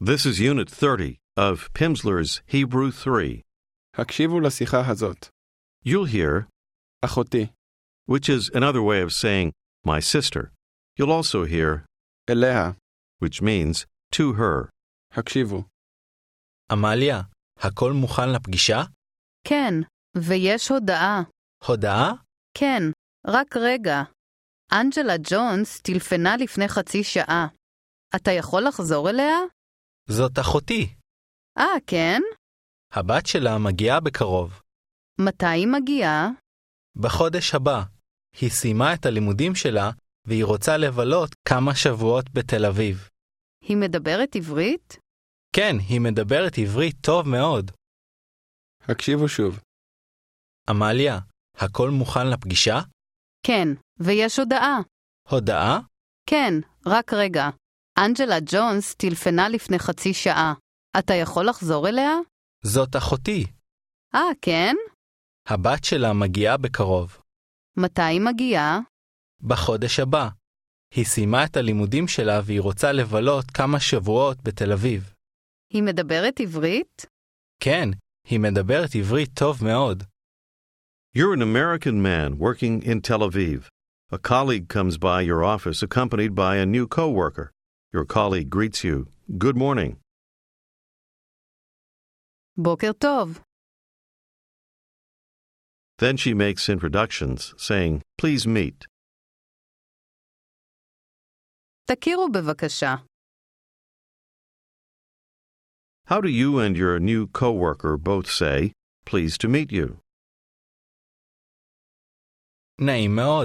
This is Unit 30 of Pimsleur's Hebrew 3. הקשיבו לשיחה הזאת. You'll hear, אחותי, which is another way of saying my sister. You'll also hear, אליה, which means to her. הקשיבו. עמליה, הכל מוכן לפגישה? כן, ויש הודעה. הודעה? כן, רק רגע. אנג'לה ג'ונס טלפנה לפני חצי שעה. אתה יכול לחזור אליה? זאת אחותי. כן? הבת שלה מגיעה בקרוב. מתי היא מגיעה? בחודש הבא. היא סיימה את הלימודים שלה, והיא רוצה לבלות כמה שבועות בתל אביב. היא מדברת עברית? כן, היא מדברת עברית טוב מאוד. הקשיבו שוב. עמליה, הכל מוכן לפגישה? כן, ויש הודעה. הודעה? כן, רק רגע. אנג'לה ג'ונס טלפנה לפני חצי שעה. אתה יכול לחזור אליה? זאת אחותי. כן? הבת שלה מגיעה בקרוב. מתי היא מגיעה? בחודש הבא. היא סיימה את הלימודים שלה והיא רוצה לבלות כמה שבועות בתל אביב. היא מדברת עברית? כן, היא מדברת עברית טוב מאוד. You're an American man working in Tel Aviv. A colleague comes by your office accompanied by a new coworker. Your colleague greets you. Good morning. בוקר טוב. Then she makes introductions, saying, please meet. תכירו בבקשה. How do you and your new coworker both say, pleased to meet you? נעים מאוד.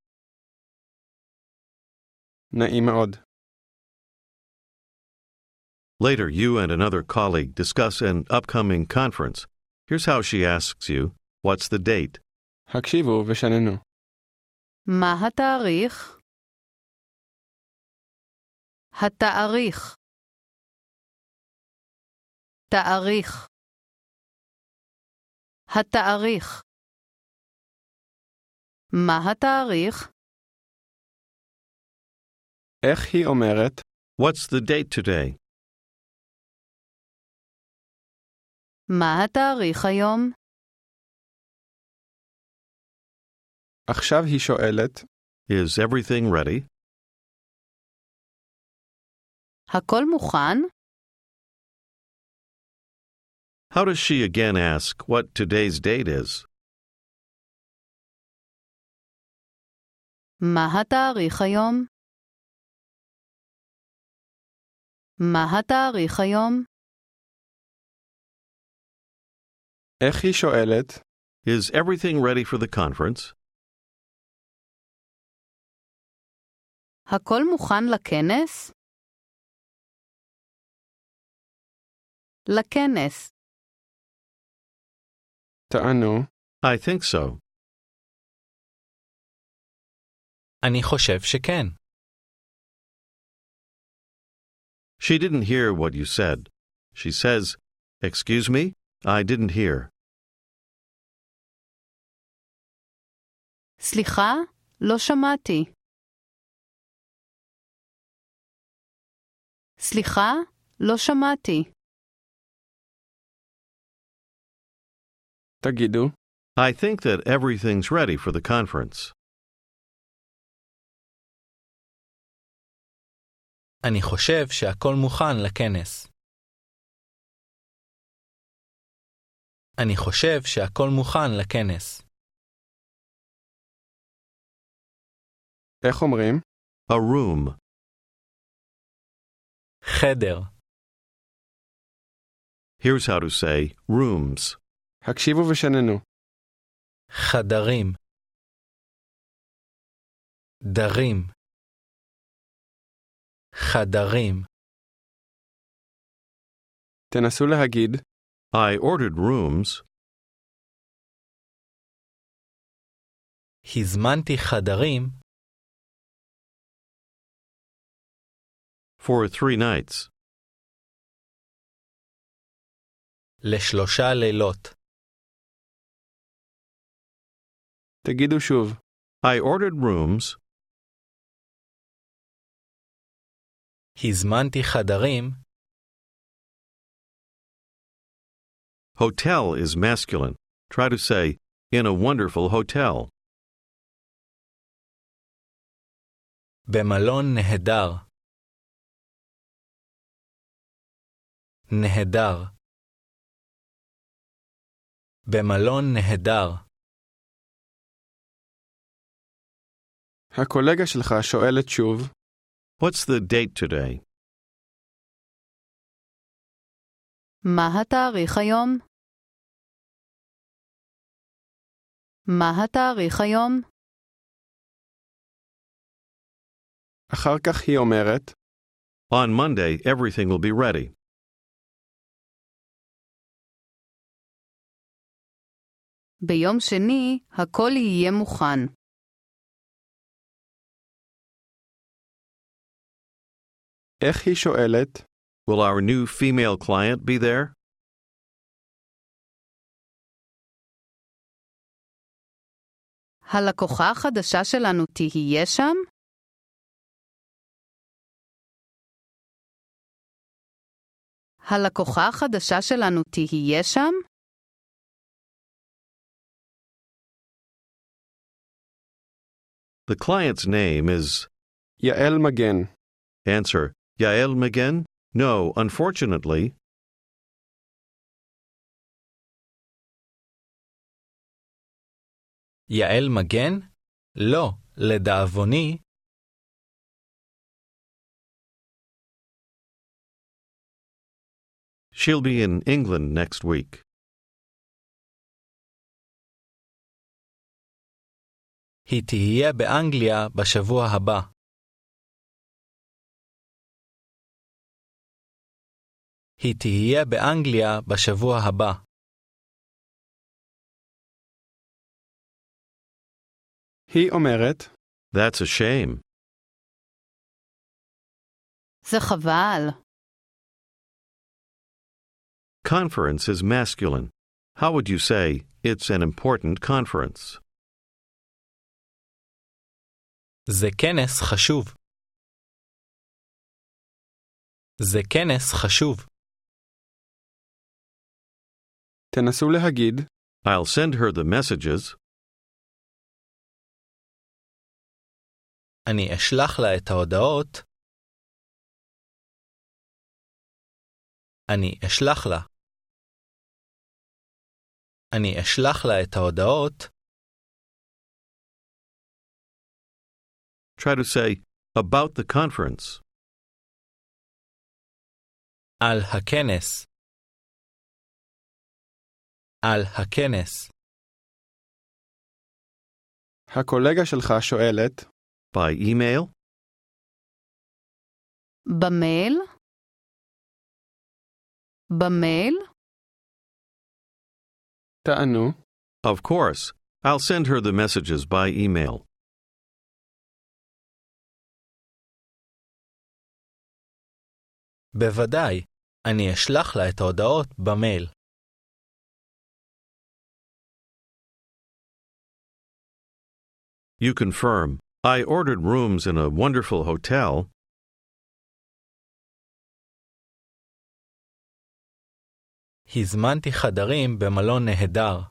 נעים מאוד. Later, you and another colleague discuss an upcoming conference. Here's how she asks you, what's the date? הקשיבו ושננו. מה התאריך? התאריך. תאריך. התאריך. מה התאריך? איך היא אומרת? What's the date today? מה התאריך היום? עכשיו היא שואלת, Is everything ready? הכל מוכן? How does she again ask what today's date is? מה התאריך היום? מה התאריך היום? איך היא שואלת? Is everything ready for the conference? הכל מוכן לכנס? לכנס. תענו, I think so. אני חושב שכן. She didn't hear what you said. She says, excuse me, I didn't hear. סליחה, לא שמעתי. סליחה, לא שמעתי. תגידו, I think that everything's ready for the conference. אני חושב שהכל מוכן לכנס. אני חושב שהכל מוכן לכנס. איך אומרים? A room. חדר. Here's how to say rooms. הקשיבו ושננו. חדרים. דרים. חדרים. תנסו להגיד, I ordered rooms הזמנתי חדרים for 3 nights. לשלושה לילות. תגידו שוב, I ordered rooms הזמנתי חדרים Hotel is masculine. Try to say, in a wonderful hotel. במלון נהדר. נהדר. במלון נהדר. הקולגה שלך שואלת שוב, What's the date today? מה התאריך היום? מה התאריך היום? אחר כך היא אומרת, On Monday, everything will be ready. ביום שני, הכל יהיה מוכן. איך היא שואלת? Will our new female client be there? הלקוחה החדשה שלנו תהיה שם? הלקוחה החדשה שלנו תהיה שם? The client's name is... יעל מגן. Answer, Yael Magen? No, unfortunately. יעל מגן? לא, לדאבוני. She'll be in England next week. היא תהיה באנגליה בשבוע הבא. היא תהיה באנגליה בשבוע הבא. היא אומרת, That's a shame. זה חבל. Conference is masculine. How would you say, it's an important conference? זה כנס חשוב. זה כנס חשוב. תנסו להגיד, I'll send her the messages. אני אשלח לה את ההודעות. אני אשלח לה. אני אשלח לה את ההודעות. Try to say, about the conference. על הכנס. על הכנס. הקולגה שלך שואלת, By email? במייל? במייל? תענו, Of course. I'll send her the messages by email. בוודאי, אני אשלח לה את ההודעות במייל. You confirm, I ordered rooms in a wonderful hotel. הזמנתי חדרים במלון נהדר.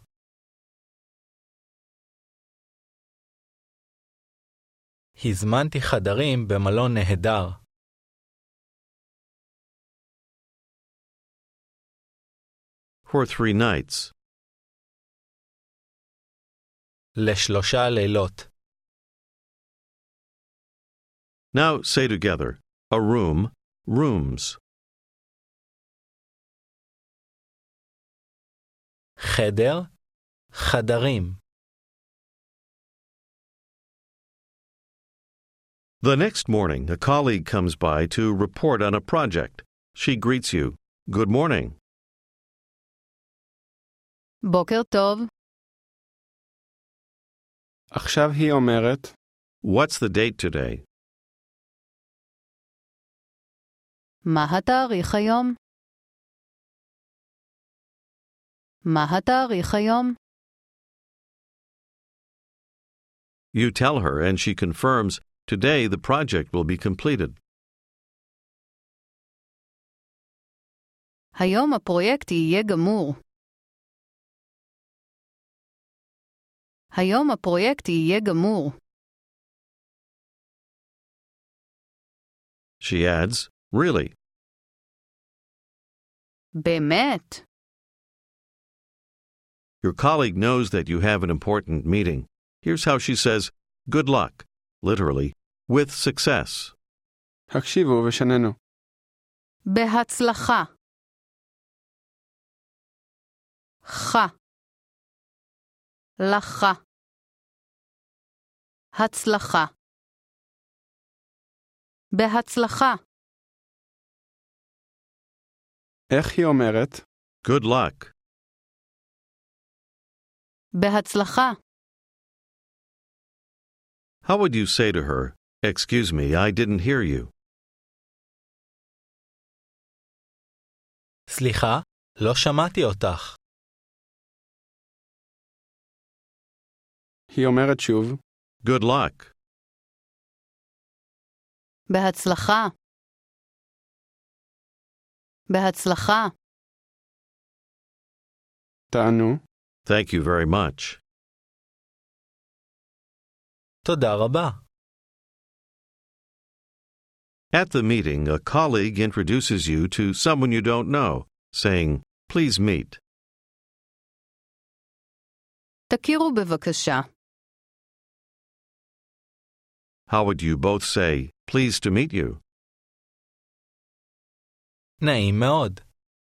הזמנתי חדרים במלון נהדר. For 3 nights. לשלושה לילות. Now say together, a room, rooms. חדר, חדרים. The next morning, a colleague comes by to report on a project. She greets you. Good morning. בוקר טוב. עכשיו היא אומרת, What's the date today? מה התאריך היום? מה התאריך היום? You tell her and she confirms, today the project will be completed. היום הפרויקט יהיה גמור. היום הפרויקט יהיה גמור. She adds, really. באמת. Your colleague knows that you have an important meeting. Here's how she says, good luck, literally, with success. הקשיבו ושננו. בהצלחה. לך. לך. הצלחה. בהצלחה. איך היא אומרת? Good luck. בהצלחה. How would you say to her, excuse me, I didn't hear you? סליחה, לא שמעתי אותך. היא אומרת שוב. Good luck. בהצלחה. בהצלחה. תענו. Thank you very much. תודה רבה. At the meeting, a colleague introduces you to someone you don't know, saying, please meet. תכירו בבקשה. How would you both say, pleased to meet you? נעים מאוד.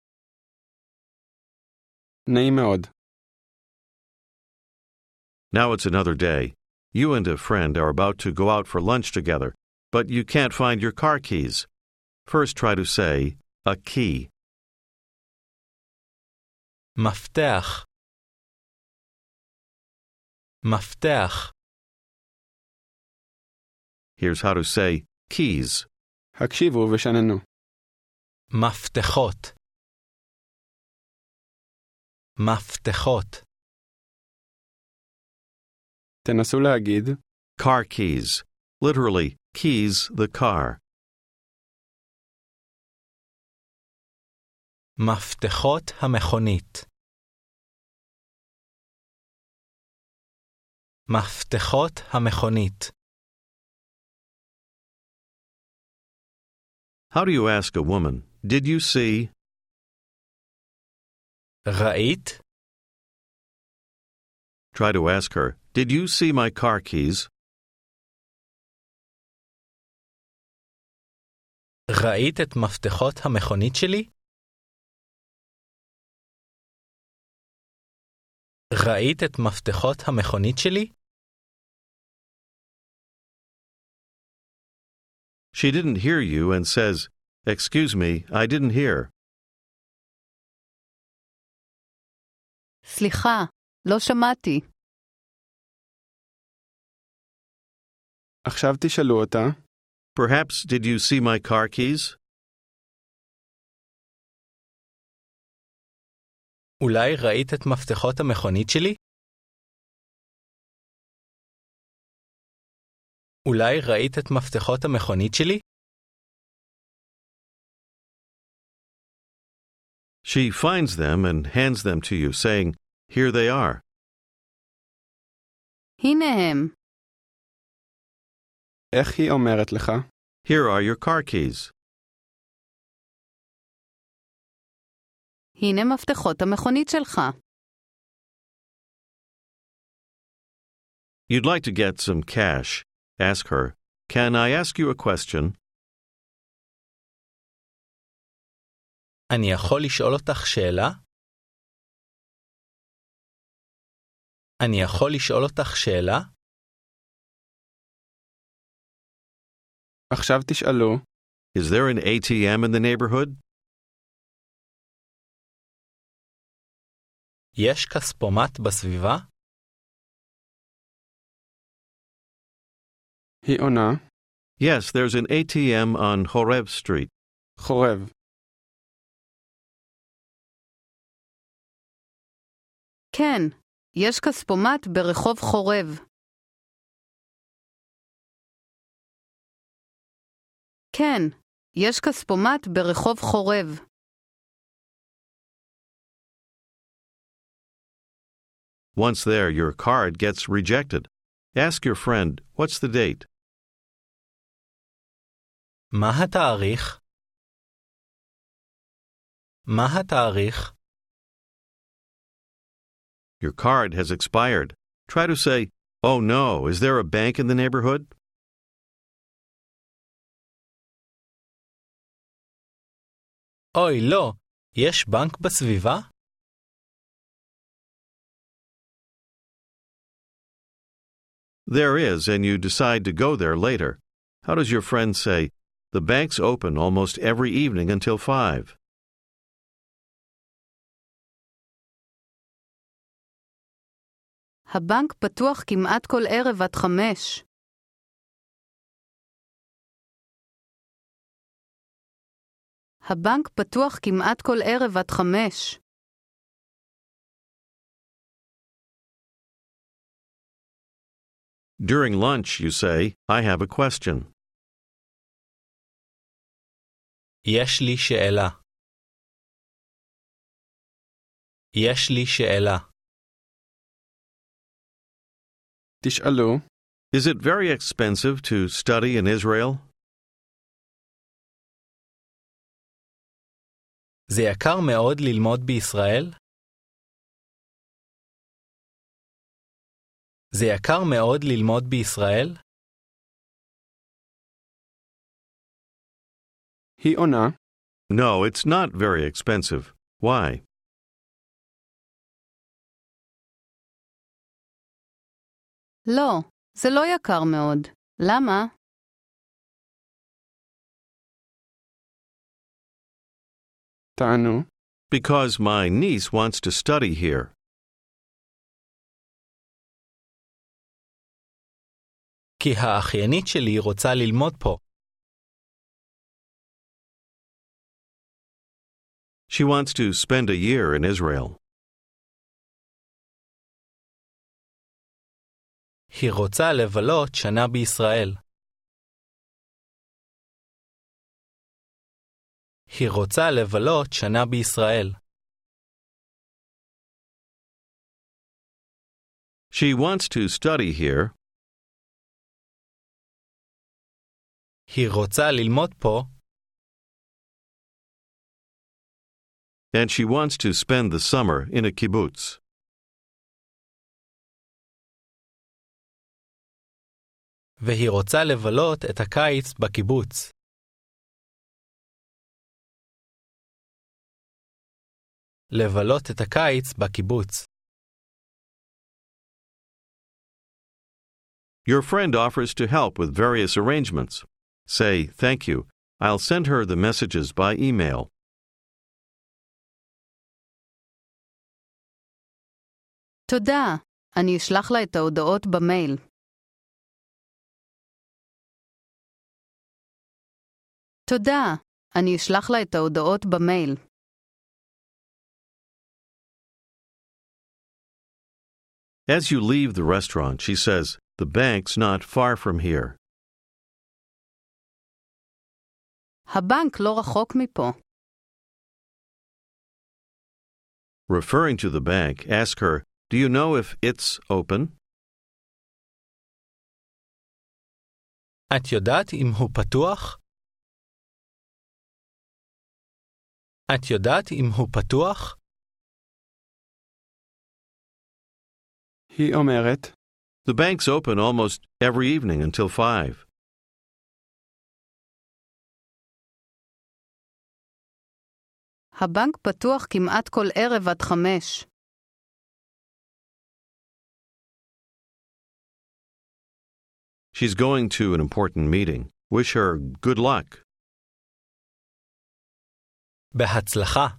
נעים מאוד. Now it's another day. You and a friend are about to go out for lunch together, but you can't find your car keys. First try to say, a key. מפתח. מפתח. Here's how to say, keys. הקשיבו ושננו. מפתחות. מפתחות. תנסו להגיד. Car keys. Literally, keys the car. מפתחות המכונית. מפתחות המכונית. How do you ask a woman, did you see? ראית? Try to ask her, did you see my car keys? ראית את מפתחות המכונית שלי? ראית את מפתחות המכונית שלי? She didn't hear you and says, excuse me, I didn't hear. סליחה, לא שמעתי. עכשיו תשאלו אותה. Perhaps, did you see my car keys? אולי ראית את מפתחות המכונית שלי? אולי ראית את מפתחות המכונית שלי? She finds them and hands them to you, saying, here they are. הנה הם. איך היא אומרת לך? Here are your car keys. הנה מפתחות המכונית שלך. You'd like to get some cash. Ask her, can I ask you a question? אני יכול לשאול אותך שאלה? אני יכול לשאול אותך שאלה? עכשיו תשאלו. Is there an ATM in the neighborhood? יש כספומט בסביבה? היא עונה. Yes, there's an ATM on Horev Street. חורב. כן, יש כספומט ברחוב חורב. כן, יש כספומט ברחוב חורב. Once there, your card gets rejected. Ask your friend, what's the date? מה התאריך? מה התאריך? Your card has expired. Try to say, oh no, is there a bank in the neighborhood? אוי, לא, יש בנק בסביבה? There is, and you decide to go there later. How does your friend say, the bank's open almost every evening until 5? הבנק פתוח כמעט כל ערב עד 5. הבנק פתוח כמעט כל ערב עד 5. During lunch, you say, I have a question. יש לי שאלה. יש לי שאלה. תשאלו, Is it very expensive to study in Israel? זה יקר מאוד ללמוד בישראל? זה יקר מאוד ללמוד בישראל? היא עונה, No, it's not very expensive. Why? לא, זה לא יקר מאוד. למה? תענו, Because my niece wants to study here. כי האחיינית שלי רוצה ללמוד פה. She wants to spend a year in Israel. היא רוצה לבלות שנה בישראל. היא רוצה לבלות שנה בישראל. She wants to study here. היא רוצה ללמוד פה. And she wants to spend the summer in a kibbutz. והיא רוצה לבלות את הקיץ בקיבוץ. לבלות את הקיץ בקיבוץ. Your friend offers to help with various arrangements. Say, thank you. I'll send her the messages by email. תודה. אני אשלח לה את ההודעות במייל. תודה. אני אשלח לה את ההודעות במייל. As you leave the restaurant, she says, the bank's not far from here. הבנק לא רחוק מפה. Referring to the bank, ask her, do you know if it's open? את יודעת אם הוא פתוח? את יודעת אם הוא פתוח? היא אומרת, The bank's open almost every evening until 5. הבנק פתוח כמעט כל ערב עד 5. She's going to an important meeting. Wish her good luck. בהצלחה.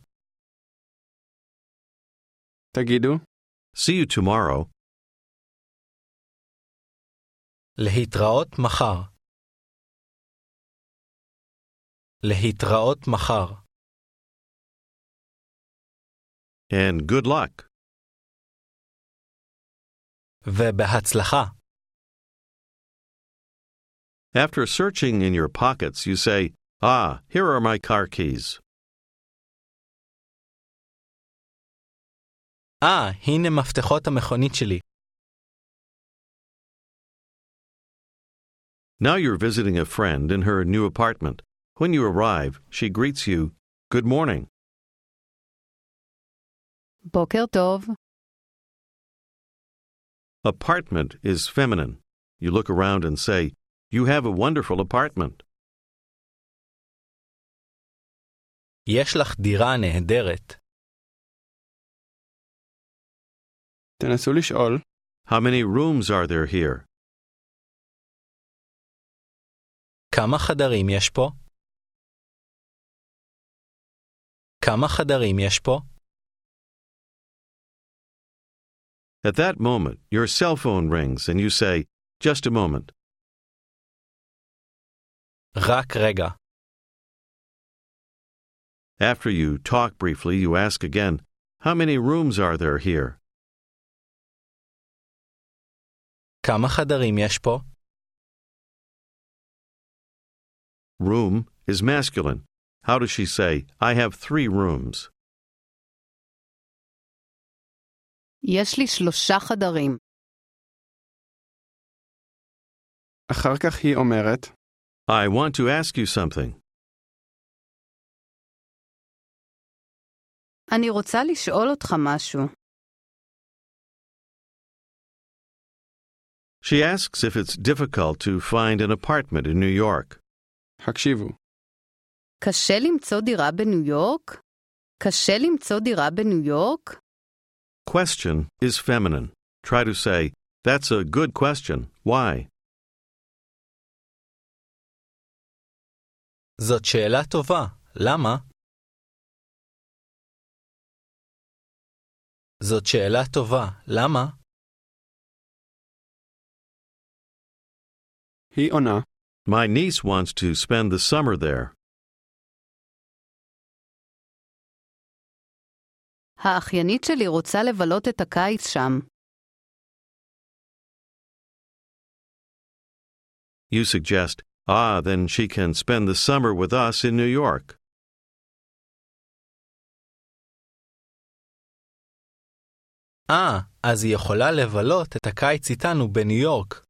תגידו, See you tomorrow. להתראות מחר. להתראות מחר. And good luck. ובהצלחה. After searching in your pockets, you say, Ah, here are my car keys. הנה מפתחות המכונית שלי. Now you're visiting a friend in her new apartment. When you arrive, she greets you, "Good morning." בוקר טוב. Apartment is feminine. You look around and say, "You have a wonderful apartment." יש לך דירה נהדרת. תנסו לשאול, How many rooms are there here? כמה חדרים יש פה? כמה חדרים יש פה? At that moment, your cell phone rings and you say, "Just a moment." רק רגע. After you talk briefly, you ask again, "How many rooms are there here?" כמה חדרים יש פה? Room is masculine. How does she say, "I have 3 rooms"? יש לי 3 חדרים. אחר כך היא אומרת, I want to ask you something. אני רוצה לשאול אותך משהו. She asks if it's difficult to find an apartment in New York. הקשיבו, קשה למצוא דירה בניו יורק? קשה למצוא דירה בניו יורק? Question is feminine. Try to say, "That's a good question. Why?" זאת שאלה טובה. למה? זאת שאלה טובה. למה? היא עונה, My niece wants to spend the summer there. האחיינית שלי רוצה לבלות את הקיץ שם. You suggest, then she can spend the summer with us in New York. אז היא יכולה לבלות את הקיץ איתנו בניו יורק.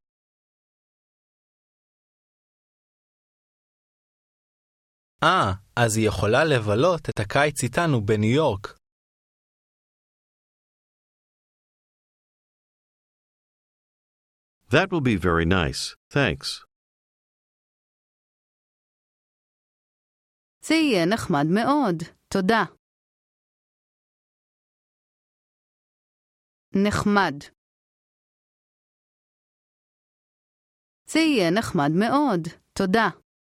אז היא יכולה לבלות את הקיץ איתנו בניו יורק. That will be very nice. Thanks. זה יהיה נחמד מאוד. תודה. נחמד. זה יהיה נחמד מאוד. תודה.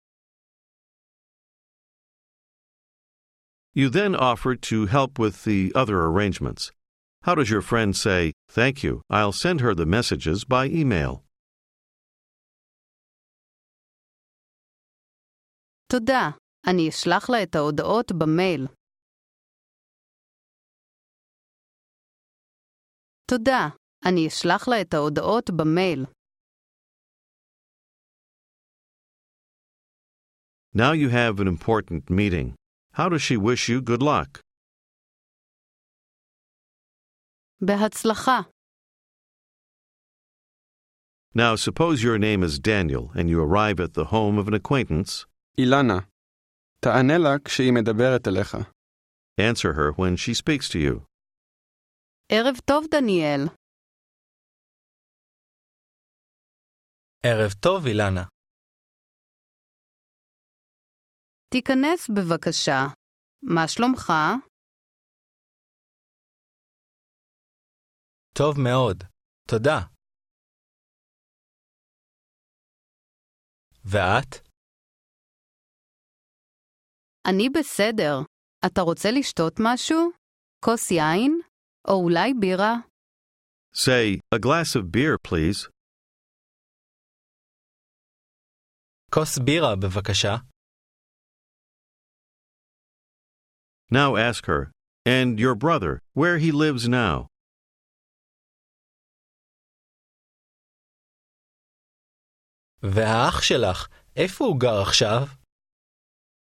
You then offer to help with the other arrangements. How does your friend say, "Thank you, I'll send her the messages by email"? תודה. אני אשלח לה את ההודעות במייל. תודה. אני אשלח לה את ההודעות במייל. Now you have an important meeting. How does she wish you good luck? בהצלחה. Now suppose your name is Daniel and you arrive at the home of an acquaintance. אילנה, תענה לה כשהיא מדברת אליך. Answer her when she speaks to you. ערב טוב, דניאל. ערב טוב, אילנה. תיכנס בבקשה. מה שלומך? טוב מאוד. תודה. ואת? אני בסדר. אתה רוצה לשתות משהו? כוס יין? או אולי בירה? Say, "A glass of beer, please." כוס בירה, בבקשה. Now ask her, "And your brother, where he lives now?" והאח שלך, איפה הוא גר עכשיו?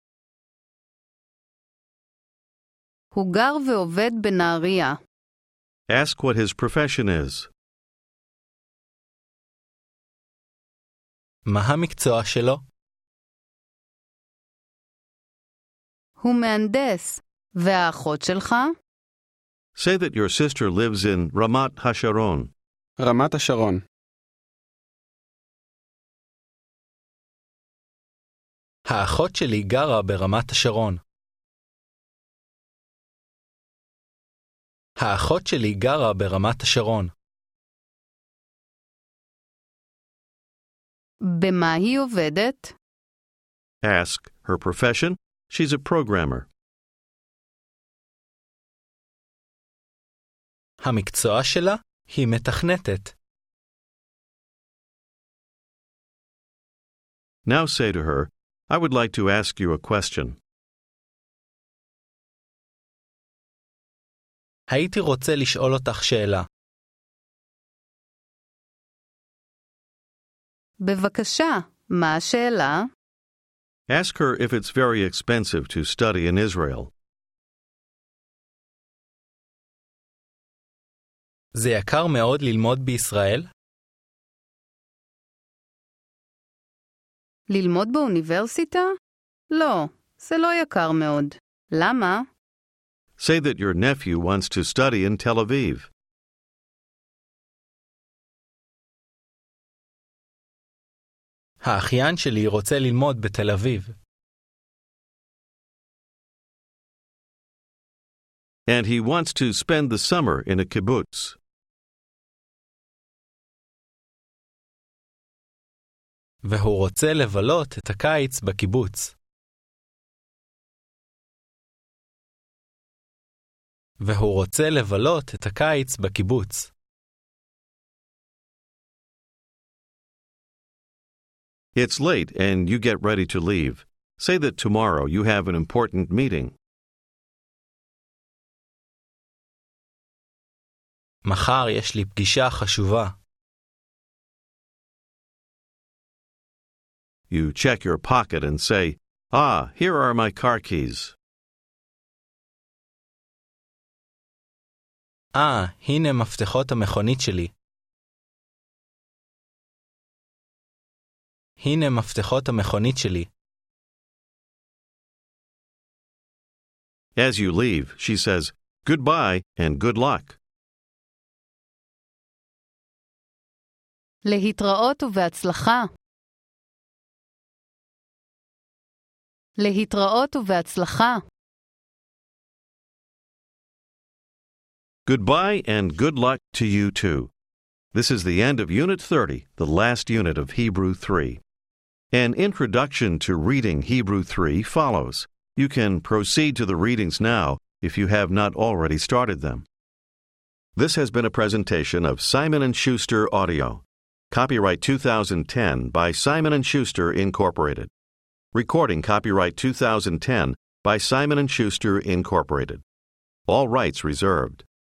הוא גר ועובד בנהריה. Ask what his profession is. מה המקצוע שלו? הוא מהנדס. והאחות שלך? Say that your sister lives in Ramat HaSharon. רמת השרון. האחות שלי גרה ברמת השרון. האחות שלי גרה ברמת השרון. במה היא עובדת? Ask her profession. She's a programmer. המקצוע שלה היא מתכנתת. Now say to her, I would like to ask you a question. הייתי רוצה לשאול אותך שאלה. בבקשה, מה השאלה? Ask her if it's very expensive to study in Israel. זה יקר מאוד ללמוד בישראל? ללמוד באוניברסיטה? לא, זה לא יקר מאוד. למה? Say that your nephew wants to study in Tel Aviv. האחיין שלי רוצה ללמוד בתל אביב. And he wants to spend the summer in a kibbutz. והוא רוצה לבלות את הקיץ בקיבוץ. והוא רוצה לבלות את הקיץ בקיבוץ. It's late and you get ready to leave. Say that tomorrow you have an important meeting. מחר יש לי פגישה חשובה. You check your pocket and say, here are my car keys. הנה מפתחות המכונית שלי. הנה מפתחות המכונית שלי. As you leave, she says, goodbye and good luck. להתראות ובהצלחה. להתראות ובהצלחה. Goodbye and good luck to you too. This is the end of Unit 30, the last unit of Hebrew 3. An introduction to reading Hebrew 3 follows. You can proceed to the readings now if you have not already started them. This has been a presentation of Simon & Schuster Audio. Copyright 2010 by Simon & Schuster, Incorporated. Recording copyright 2010 by Simon & Schuster, Incorporated. All rights reserved.